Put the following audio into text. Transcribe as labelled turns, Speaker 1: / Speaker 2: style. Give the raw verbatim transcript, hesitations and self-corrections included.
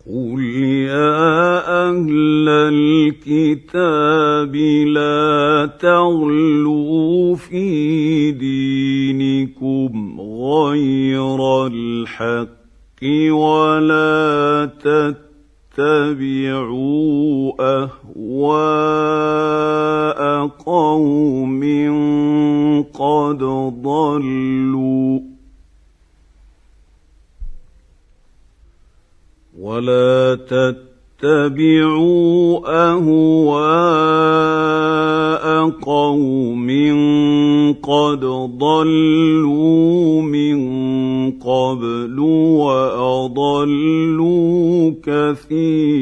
Speaker 1: قل يا أهل الكتاب لا تغلوا في دينكم غير الحق ولا تتبعوا أهواء قوم قد ضلوا ولا تتبعوا أهواء قوم قد ضلوا من قبل وأضلوا كثيرا